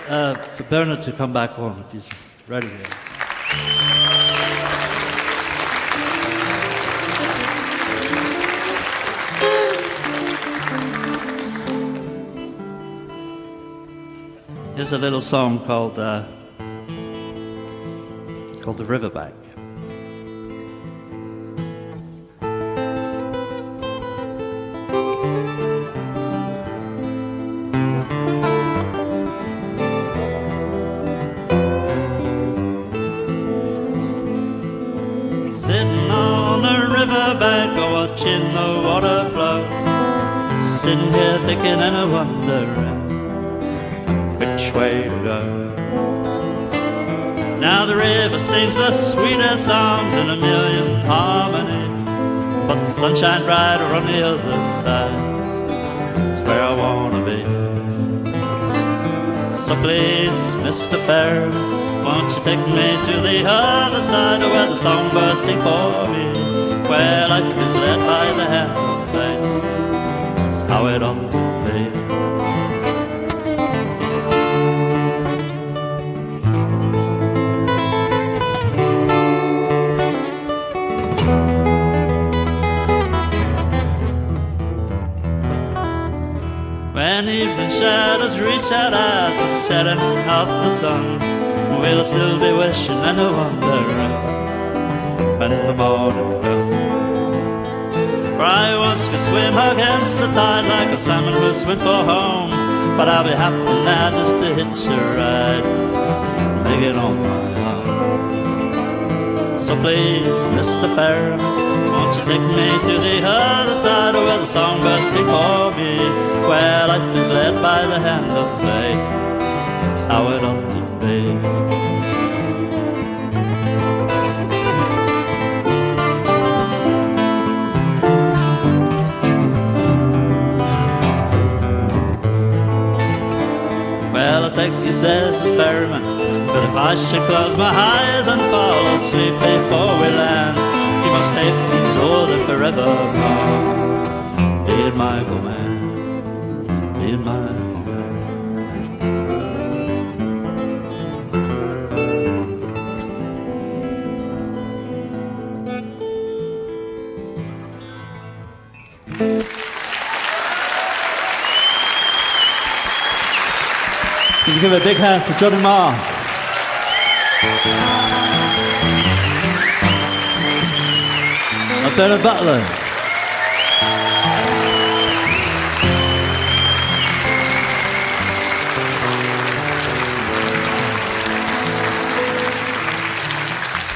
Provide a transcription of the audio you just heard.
For Bernard to come back on if he's ready. Here's a little song called The Riverbank. Sitting on the riverbank, watching the water flow, sitting here thinking and a wondering which way to go. Now the river sings the sweetest songs in a million harmonies, but the sunshine brighter on the other side is where I wanna be. So please, Mr. Ferryman, won't you take me to the other side, where the songbirds sing for me, where life is led by the hand of fate. That's how it ought to be. When evening shadows reach out at the setting of the sun, we'll still be wishing and a wondering when the morning comes. For I once could swim against the tide like a salmon who swims for home, but I'll be happy now just to hitch a ride and make it on my own. So please, Mr. Ferryman, won't you take me to the other side, where the songbirds sing for me, where life is led by the hand of fate. That's how it ought to be. Well, I think he says the ferryman, but if I should close my eyes and fall asleep before we land, he must take his order forevermore. Be my woman, be my woman. Can you give a big hand for Johnny Marr? Bernard Butler.